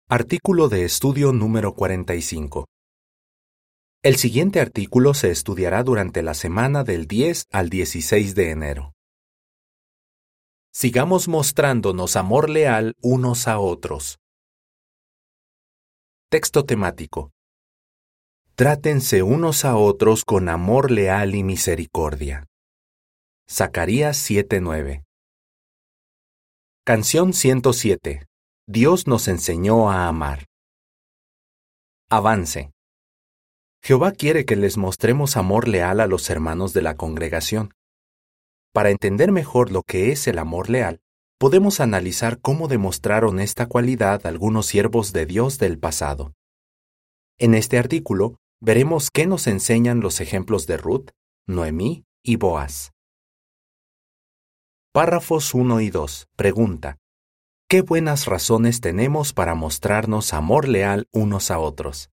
Artículo de estudio número 45. El siguiente artículo se estudiará durante la semana del 10 al 16 de enero. Sigamos mostrándonos amor leal unos a otros. Texto temático. Trátense unos a otros con amor leal y misericordia. Zacarías 7:9. Canción 107. Dios nos enseñó a amar. Avance. Jehová quiere que les mostremos amor leal a los hermanos de la congregación. Para entender mejor lo que es el amor leal, podemos analizar cómo demostraron esta cualidad algunos siervos de Dios del pasado. En este artículo, veremos qué nos enseñan los ejemplos de Ruth, Noemí y Boaz. Párrafos 1 y 2. Pregunta: ¿qué buenas razones tenemos para mostrarnos amor leal unos a otros?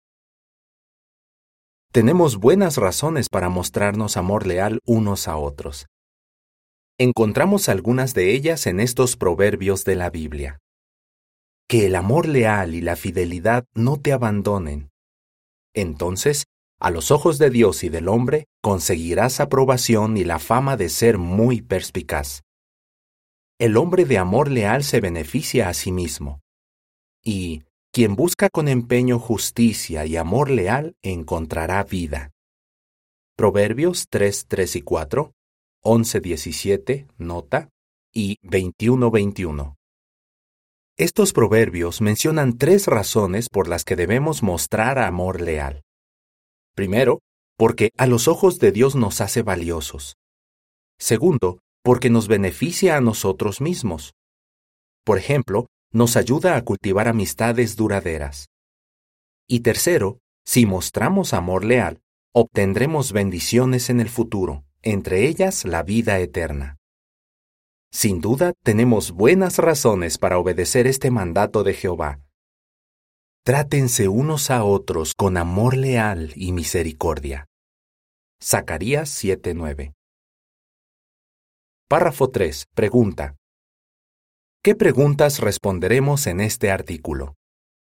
Tenemos buenas razones para mostrarnos amor leal unos a otros. Encontramos algunas de ellas en estos proverbios de la Biblia. Que el amor leal y la fidelidad no te abandonen. Entonces, a los ojos de Dios y del hombre, conseguirás aprobación y la fama de ser muy perspicaz. El hombre de amor leal se beneficia a sí mismo. Y quien busca con empeño justicia y amor leal encontrará vida. Proverbios 3 y 4, 11-17, nota, y 21-21. Estos proverbios mencionan 3 razones por las que debemos mostrar amor leal. Primero, porque a los ojos de Dios nos hace valiosos. Segundo, porque nos beneficia a nosotros mismos. Por ejemplo, nos ayuda a cultivar amistades duraderas. Y tercero, si mostramos amor leal, obtendremos bendiciones en el futuro, entre ellas la vida eterna. Sin duda, tenemos buenas razones para obedecer este mandato de Jehová. Trátense unos a otros con amor leal y misericordia. Zacarías 7:9. Párrafo 3. Pregunta. ¿Qué preguntas responderemos en este artículo?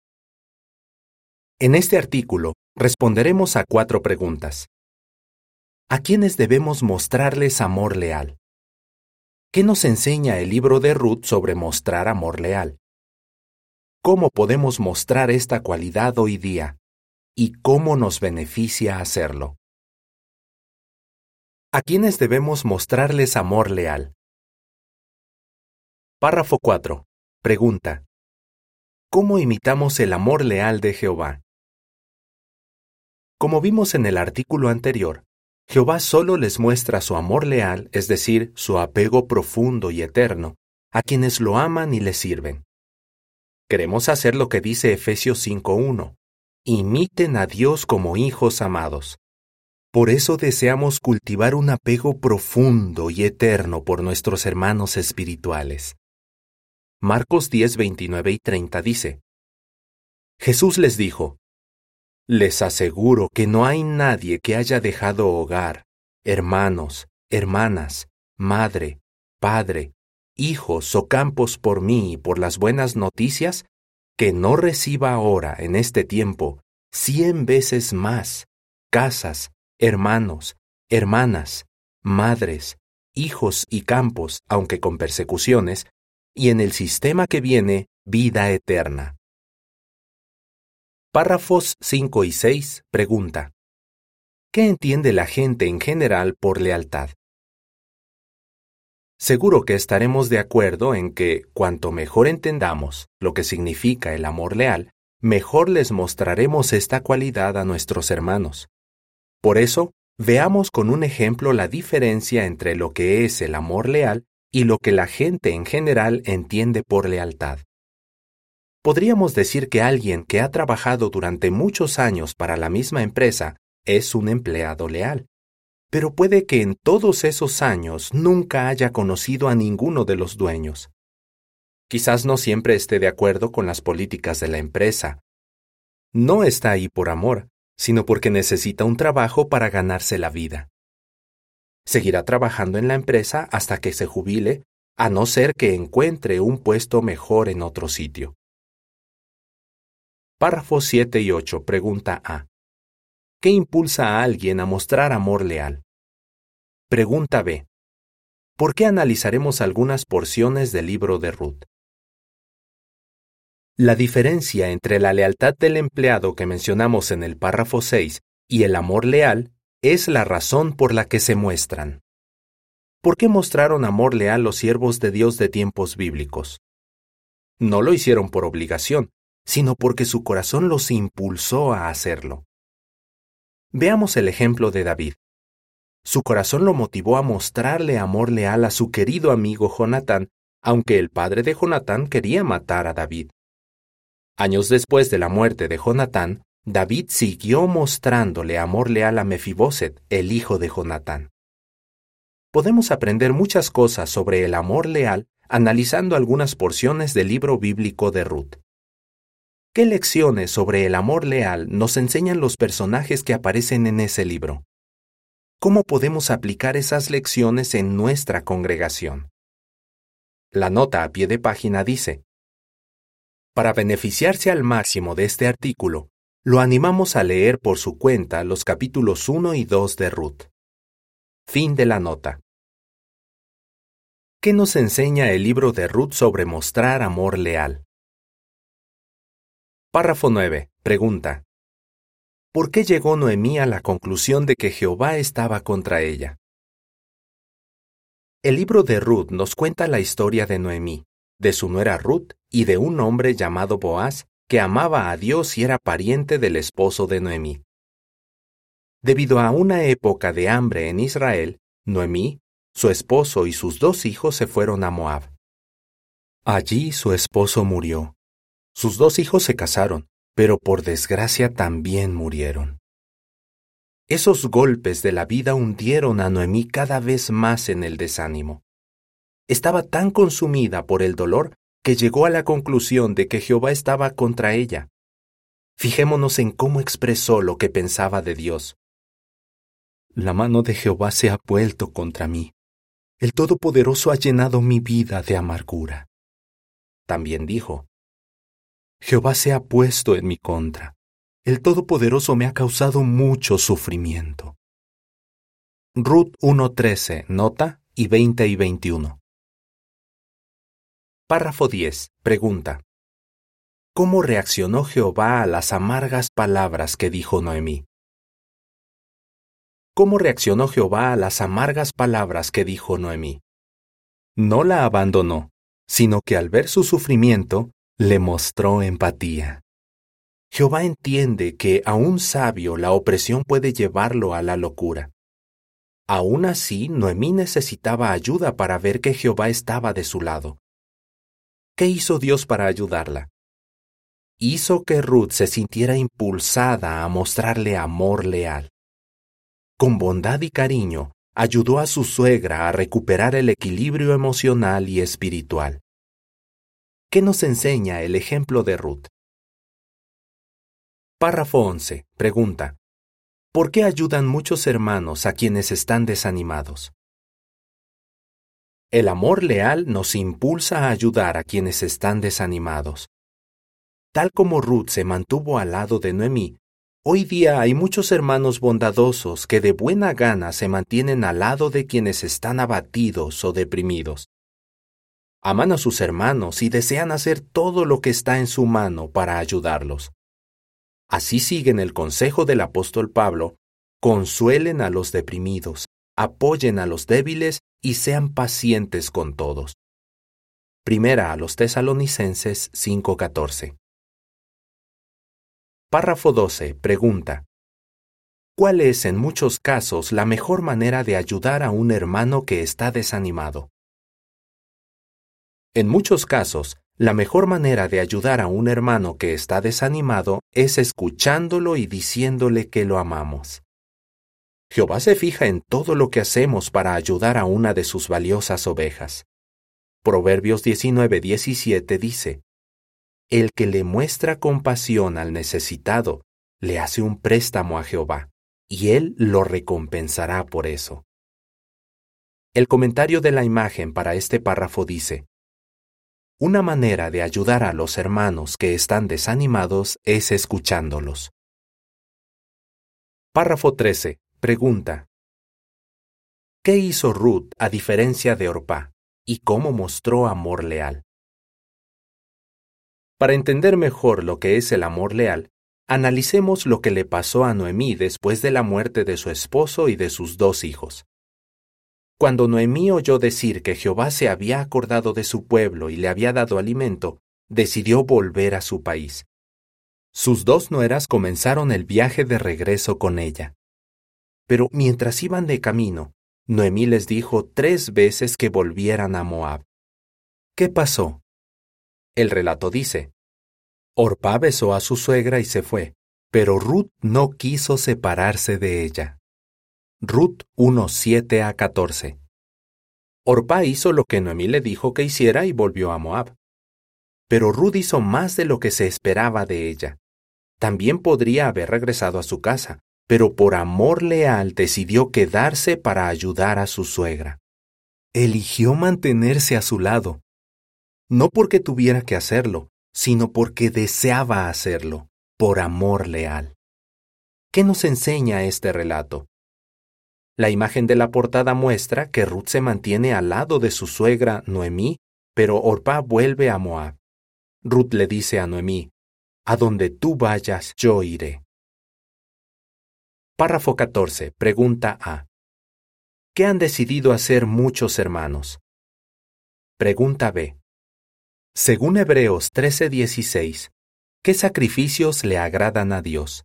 En este artículo, responderemos a 4 preguntas. ¿A quiénes debemos mostrarles amor leal? ¿Qué nos enseña el libro de Ruth sobre mostrar amor leal? ¿Cómo podemos mostrar esta cualidad hoy día? ¿Y cómo nos beneficia hacerlo? ¿A quiénes debemos mostrarles amor leal? Párrafo 4. Pregunta. ¿Cómo imitamos el amor leal de Jehová? Como vimos en el artículo anterior, Jehová solo les muestra su amor leal, es decir, su apego profundo y eterno, a quienes lo aman y le sirven. Queremos hacer lo que dice Efesios 5:1. Imiten a Dios como hijos amados. Por eso deseamos cultivar un apego profundo y eterno por nuestros hermanos espirituales. Marcos 10, 29 y 30 dice: Jesús les dijo: les aseguro que no hay nadie que haya dejado hogar, hermanos, hermanas, madre, padre, hijos o campos por mí y por las buenas noticias, que no reciba ahora, en este tiempo, 100 veces más casas, hermanos, hermanas, madres, hijos y campos, aunque con persecuciones, y en el sistema que viene, vida eterna. Párrafos 5 y 6. Pregunta. ¿Qué entiende la gente en general por lealtad? Seguro que estaremos de acuerdo en que, cuanto mejor entendamos lo que significa el amor leal, mejor les mostraremos esta cualidad a nuestros hermanos. Por eso, veamos con un ejemplo la diferencia entre lo que es el amor leal y lo que la gente en general entiende por lealtad. Podríamos decir que alguien que ha trabajado durante muchos años para la misma empresa es un empleado leal, pero puede que en todos esos años nunca haya conocido a ninguno de los dueños. Quizás no siempre esté de acuerdo con las políticas de la empresa. No está ahí por amor, sino porque necesita un trabajo para ganarse la vida. Seguirá trabajando en la empresa hasta que se jubile, a no ser que encuentre un puesto mejor en otro sitio. Párrafos 7 y 8, pregunta A. ¿Qué impulsa a alguien a mostrar amor leal? Pregunta B. ¿Por qué analizaremos algunas porciones del libro de Ruth? La diferencia entre la lealtad del empleado que mencionamos en el párrafo 6 y el amor leal es la razón por la que se muestran. ¿Por qué mostraron amor leal los siervos de Dios de tiempos bíblicos? No lo hicieron por obligación, sino porque su corazón los impulsó a hacerlo. Veamos el ejemplo de David. Su corazón lo motivó a mostrarle amor leal a su querido amigo Jonatán, aunque el padre de Jonatán quería matar a David. Años después de la muerte de Jonatán, David siguió mostrándole amor leal a Mefiboset, el hijo de Jonatán. Podemos aprender muchas cosas sobre el amor leal analizando algunas porciones del libro bíblico de Ruth. ¿Qué lecciones sobre el amor leal nos enseñan los personajes que aparecen en ese libro? ¿Cómo podemos aplicar esas lecciones en nuestra congregación? La nota a pie de página dice: para beneficiarse al máximo de este artículo, lo animamos a leer por su cuenta los capítulos 1 y 2 de Ruth. Fin de la nota. ¿Qué nos enseña el libro de Ruth sobre mostrar amor leal? Párrafo 9. Pregunta: ¿por qué llegó Noemí a la conclusión de que Jehová estaba contra ella? El libro de Ruth nos cuenta la historia de Noemí, de su nuera Ruth y de un hombre llamado Boaz que amaba a Dios y era pariente del esposo de Noemí. Debido a una época de hambre en Israel, Noemí, su esposo y sus 2 hijos se fueron a Moab. Allí su esposo murió. Sus 2 hijos se casaron, pero por desgracia también murieron. Esos golpes de la vida hundieron a Noemí cada vez más en el desánimo. Estaba tan consumida por el dolor que llegó a la conclusión de que Jehová estaba contra ella. Fijémonos en cómo expresó lo que pensaba de Dios. La mano de Jehová se ha vuelto contra mí. El Todopoderoso ha llenado mi vida de amargura. También dijo: Jehová se ha puesto en mi contra. El Todopoderoso me ha causado mucho sufrimiento. Ruth 1:13, nota, y 20 y 21. Párrafo 10. Pregunta: ¿cómo reaccionó Jehová a las amargas palabras que dijo Noemí? ¿Cómo reaccionó Jehová a las amargas palabras que dijo Noemí? No la abandonó, sino que al ver su sufrimiento, le mostró empatía. Jehová entiende que a un sabio la opresión puede llevarlo a la locura. Aún así, Noemí necesitaba ayuda para ver que Jehová estaba de su lado. ¿Qué hizo Dios para ayudarla? Hizo que Ruth se sintiera impulsada a mostrarle amor leal. Con bondad y cariño, ayudó a su suegra a recuperar el equilibrio emocional y espiritual. ¿Qué nos enseña el ejemplo de Ruth? Párrafo 11. Pregunta: ¿por qué ayudan muchos hermanos a quienes están desanimados? El amor leal nos impulsa a ayudar a quienes están desanimados. Tal como Ruth se mantuvo al lado de Noemí, hoy día hay muchos hermanos bondadosos que de buena gana se mantienen al lado de quienes están abatidos o deprimidos. Aman a sus hermanos y desean hacer todo lo que está en su mano para ayudarlos. Así siguen el consejo del apóstol Pablo: consuelen a los deprimidos, apoyen a los débiles y sean pacientes con todos. Primera a los Tesalonicenses 5:14. Párrafo 12. Pregunta: ¿cuál es en muchos casos la mejor manera de ayudar a un hermano que está desanimado? En muchos casos, la mejor manera de ayudar a un hermano que está desanimado es escuchándolo y diciéndole que lo amamos. Jehová se fija en todo lo que hacemos para ayudar a una de sus valiosas ovejas. Proverbios 19:17 dice: el que le muestra compasión al necesitado, le hace un préstamo a Jehová, y él lo recompensará por eso. El comentario de la imagen para este párrafo dice: Una manera de ayudar a los hermanos que están desanimados es escuchándolos. Párrafo 13. Pregunta: ¿qué hizo Ruth a diferencia de Orpá y cómo mostró amor leal? Para entender mejor lo que es el amor leal, analicemos lo que le pasó a Noemí después de la muerte de su esposo y de sus 2 hijos. Cuando Noemí oyó decir que Jehová se había acordado de su pueblo y le había dado alimento, decidió volver a su país. Sus 2 nueras comenzaron el viaje de regreso con ella. Pero mientras iban de camino, Noemí les dijo 3 veces que volvieran a Moab. ¿Qué pasó? El relato dice: Orpá besó a su suegra y se fue, pero Ruth no quiso separarse de ella. Ruth 1:7-14. Orpá hizo lo que Noemí le dijo que hiciera y volvió a Moab. Pero Ruth hizo más de lo que se esperaba de ella. También podría haber regresado a su casa, pero por amor leal decidió quedarse para ayudar a su suegra. Eligió mantenerse a su lado, no porque tuviera que hacerlo, sino porque deseaba hacerlo, por amor leal. ¿Qué nos enseña este relato? La imagen de la portada muestra que Ruth se mantiene al lado de su suegra Noemí, pero Orpá vuelve a Moab. Ruth le dice a Noemí: «A donde tú vayas, yo iré». Párrafo 14. Pregunta A. ¿Qué han decidido hacer muchos hermanos? Pregunta B. Según Hebreos 13:16, ¿qué sacrificios le agradan a Dios?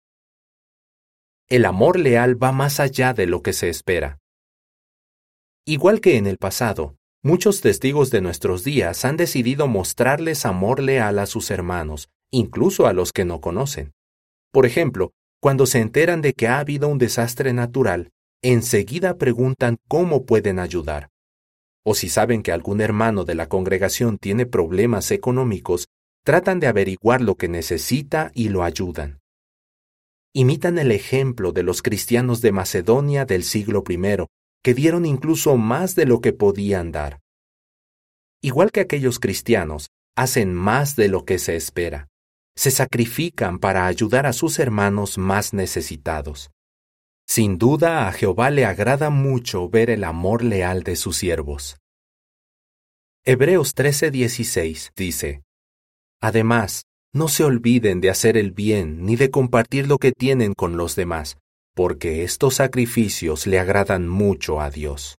El amor leal va más allá de lo que se espera. Igual que en el pasado, muchos testigos de nuestros días han decidido mostrarles amor leal a sus hermanos, incluso a los que no conocen. Por ejemplo, cuando se enteran de que ha habido un desastre natural, enseguida preguntan cómo pueden ayudar. O si saben que algún hermano de la congregación tiene problemas económicos, tratan de averiguar lo que necesita y lo ayudan. Imitan el ejemplo de los cristianos de Macedonia del siglo I, que dieron incluso más de lo que podían dar. Igual que aquellos cristianos, hacen más de lo que se espera. Se sacrifican para ayudar a sus hermanos más necesitados. Sin duda, a Jehová le agrada mucho ver el amor leal de sus siervos. Hebreos 13:16 dice: Además, no se olviden de hacer el bien ni de compartir lo que tienen con los demás, porque estos sacrificios le agradan mucho a Dios.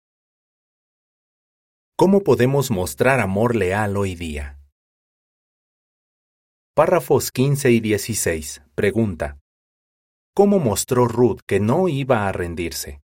¿Cómo podemos mostrar amor leal hoy día? Párrafos 15 y 16. Pregunta: ¿cómo mostró Ruth que no iba a rendirse?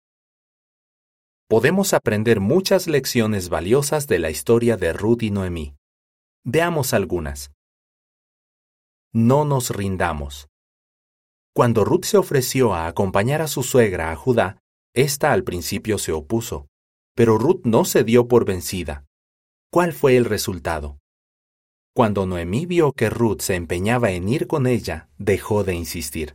Podemos aprender muchas lecciones valiosas de la historia de Ruth y Noemí. Veamos algunas. No nos rindamos. Cuando Ruth se ofreció a acompañar a su suegra a Judá, ésta al principio se opuso, pero Ruth no se dio por vencida. ¿Cuál fue el resultado? Cuando Noemí vio que Ruth se empeñaba en ir con ella, dejó de insistir.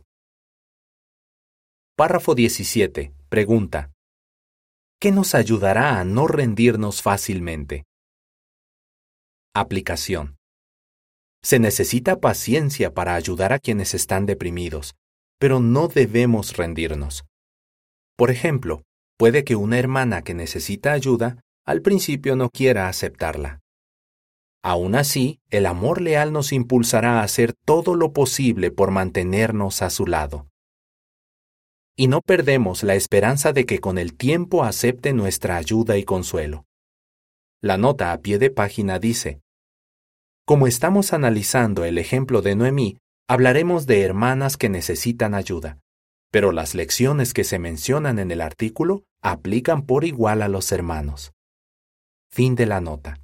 Párrafo 17. Pregunta: ¿qué nos ayudará a no rendirnos fácilmente? Aplicación. Se necesita paciencia para ayudar a quienes están deprimidos, pero no debemos rendirnos. Por ejemplo, puede que una hermana que necesita ayuda al principio no quiera aceptarla. Aún así, el amor leal nos impulsará a hacer todo lo posible por mantenernos a su lado. Y no perdemos la esperanza de que con el tiempo acepte nuestra ayuda y consuelo. La nota a pie de página dice: como estamos analizando el ejemplo de Noemí, hablaremos de hermanas que necesitan ayuda, pero las lecciones que se mencionan en el artículo aplican por igual a los hermanos. Fin de la nota.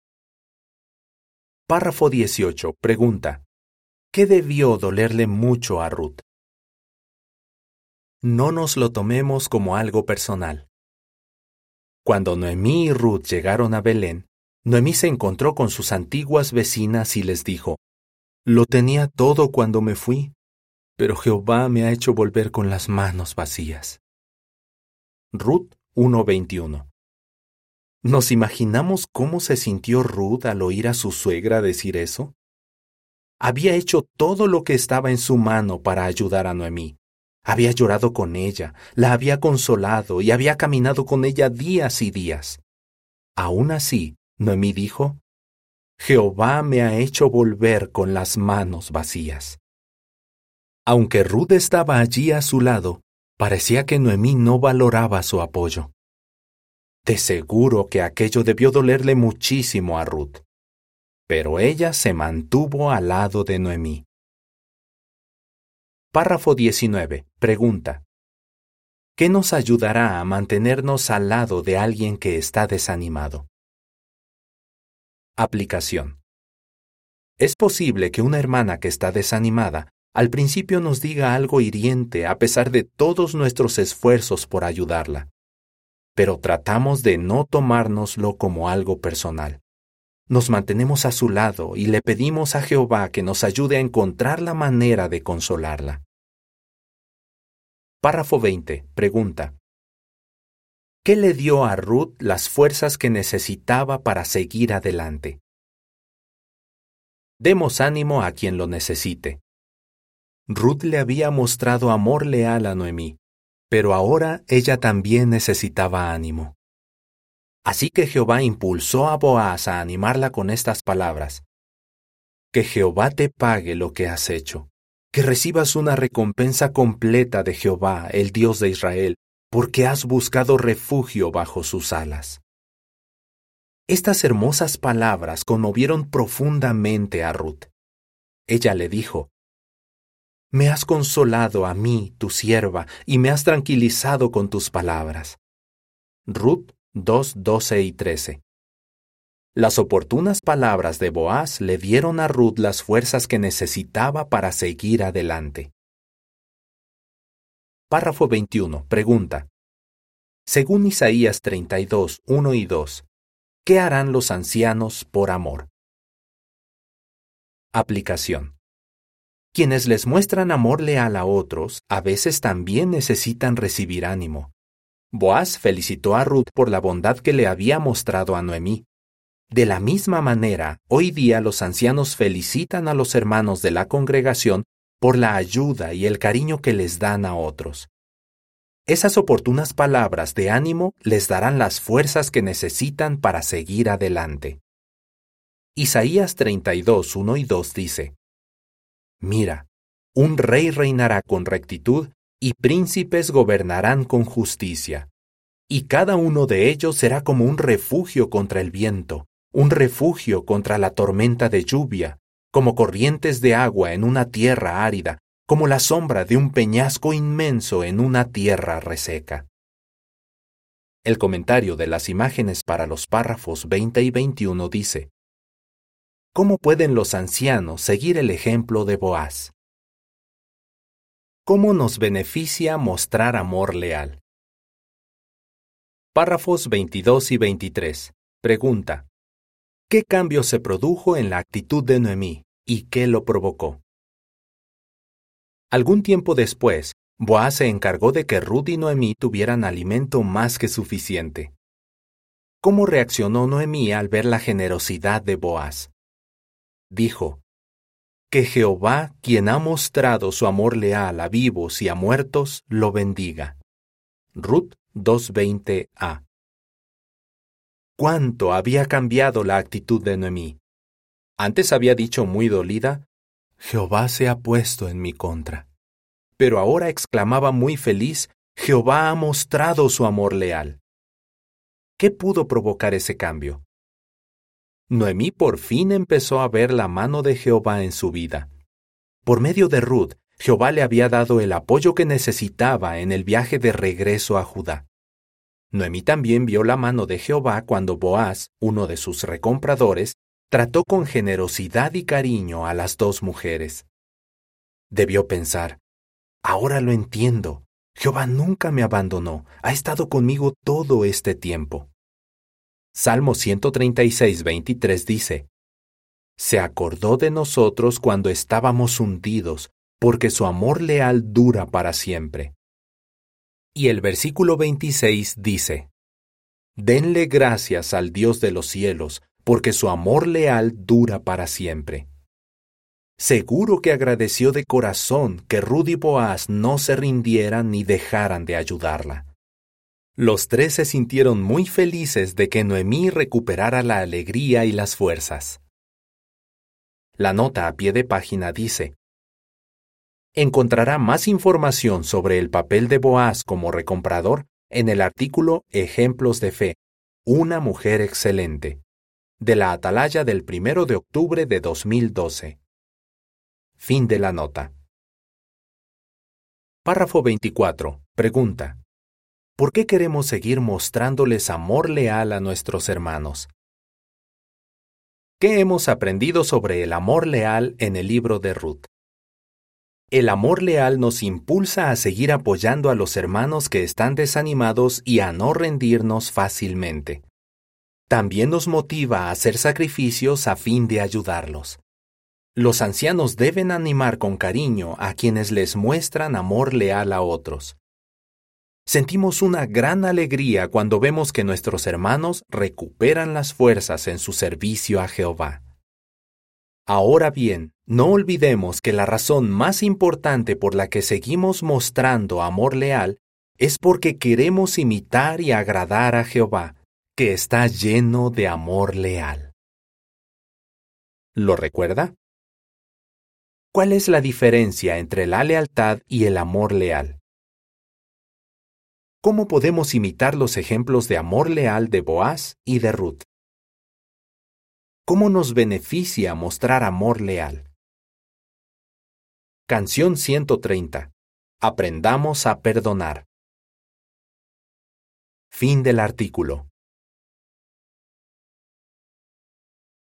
Párrafo 18. Pregunta: ¿qué debió dolerle mucho a Ruth? No nos lo tomemos como algo personal. Cuando Noemí y Ruth llegaron a Belén, Noemí se encontró con sus antiguas vecinas y les dijo: «Lo tenía todo cuando me fui, pero Jehová me ha hecho volver con las manos vacías». Ruth 1:21. ¿Nos imaginamos cómo se sintió Ruth al oír a su suegra decir eso? Había hecho todo lo que estaba en su mano para ayudar a Noemí. Había llorado con ella, la había consolado y había caminado con ella días y días. Aún así, Noemí dijo, Jehová me ha hecho volver con las manos vacías. Aunque Ruth estaba allí a su lado, parecía que Noemí no valoraba su apoyo. De seguro que aquello debió dolerle muchísimo a Ruth. Pero ella se mantuvo al lado de Noemí. Párrafo 19. Pregunta. ¿Qué nos ayudará a mantenernos al lado de alguien que está desanimado? Aplicación. Es posible que una hermana que está desanimada al principio nos diga algo hiriente a pesar de todos nuestros esfuerzos por ayudarla. Pero tratamos de no tomárnoslo como algo personal. Nos mantenemos a su lado y le pedimos a Jehová que nos ayude a encontrar la manera de consolarla. Párrafo 20. Pregunta. ¿Qué le dio a Ruth las fuerzas que necesitaba para seguir adelante? Demos ánimo a quien lo necesite. Ruth le había mostrado amor leal a Noemí, pero ahora ella también necesitaba ánimo. Así que Jehová impulsó a Boaz a animarla con estas palabras. Que Jehová te pague lo que has hecho, que recibas una recompensa completa de Jehová, el Dios de Israel, porque has buscado refugio bajo sus alas. Estas hermosas palabras conmovieron profundamente a Ruth. Ella le dijo, Me has consolado a mí, tu sierva, y me has tranquilizado con tus palabras. Ruth 2:12 y 13. Las oportunas palabras de Boaz le dieron a Ruth las fuerzas que necesitaba para seguir adelante. Párrafo 21. Pregunta. Según Isaías 32, 1 y 2, ¿qué harán los ancianos por amor? Aplicación. Quienes les muestran amor leal a otros, a veces también necesitan recibir ánimo. Boaz felicitó a Ruth por la bondad que le había mostrado a Noemí. De la misma manera, hoy día los ancianos felicitan a los hermanos de la congregación por la ayuda y el cariño que les dan a otros. Esas oportunas palabras de ánimo les darán las fuerzas que necesitan para seguir adelante. Isaías 32, 1 y 2 dice, Mira, un rey reinará con rectitud y príncipes gobernarán con justicia. Y cada uno de ellos será como un refugio contra el viento, un refugio contra la tormenta de lluvia, como corrientes de agua en una tierra árida, como la sombra de un peñasco inmenso en una tierra reseca. El comentario de las imágenes para los párrafos 20 y 21 dice, ¿Cómo pueden los ancianos seguir el ejemplo de Boaz? ¿Cómo nos beneficia mostrar amor leal? Párrafos 22 y 23. Pregunta. ¿Qué cambio se produjo en la actitud de Noemí y qué lo provocó? Algún tiempo después, Boaz se encargó de que Ruth y Noemí tuvieran alimento más que suficiente. ¿Cómo reaccionó Noemí al ver la generosidad de Boaz? Dijo, Que Jehová, quien ha mostrado su amor leal a vivos y a muertos, lo bendiga. Ruth 2:20a. ¿Cuánto había cambiado la actitud de Noemí? Antes había dicho muy dolida, Jehová se ha puesto en mi contra. Pero ahora exclamaba muy feliz, Jehová ha mostrado su amor leal. ¿Qué pudo provocar ese cambio? Noemí por fin empezó a ver la mano de Jehová en su vida. Por medio de Ruth, Jehová le había dado el apoyo que necesitaba en el viaje de regreso a Judá. Noemí también vio la mano de Jehová cuando Boaz, uno de sus recompradores, trató con generosidad y cariño a las dos mujeres. Debió pensar, ahora lo entiendo, Jehová nunca me abandonó, ha estado conmigo todo este tiempo. Salmo 136, 23 dice, Se acordó de nosotros cuando estábamos hundidos, porque su amor leal dura para siempre. Y el versículo 26 dice, Denle gracias al Dios de los cielos, porque su amor leal dura para siempre. Seguro que agradeció de corazón que Ruth y Boaz no se rindieran ni dejaran de ayudarla. Los tres se sintieron muy felices de que Noemí recuperara la alegría y las fuerzas. La nota a pie de página dice: encontrará más información sobre el papel de Boaz como recomprador en el artículo Ejemplos de Fe, una mujer excelente, de la Atalaya del 1 de octubre de 2012. Fin de la nota. Párrafo 24. Pregunta: ¿por qué queremos seguir mostrándoles amor leal a nuestros hermanos? ¿Qué hemos aprendido sobre el amor leal en el libro de Ruth? El amor leal nos impulsa a seguir apoyando a los hermanos que están desanimados y a no rendirnos fácilmente. También nos motiva a hacer sacrificios a fin de ayudarlos. Los ancianos deben animar con cariño a quienes les muestran amor leal a otros. Sentimos una gran alegría cuando vemos que nuestros hermanos recuperan las fuerzas en su servicio a Jehová. Ahora bien, no olvidemos que la razón más importante por la que seguimos mostrando amor leal es porque queremos imitar y agradar a Jehová, que está lleno de amor leal. ¿Lo recuerda? ¿Cuál es la diferencia entre la lealtad y el amor leal? ¿Cómo podemos imitar los ejemplos de amor leal de Boaz y de Ruth? ¿Cómo nos beneficia mostrar amor leal? Canción 130. Aprendamos a perdonar. Fin del artículo.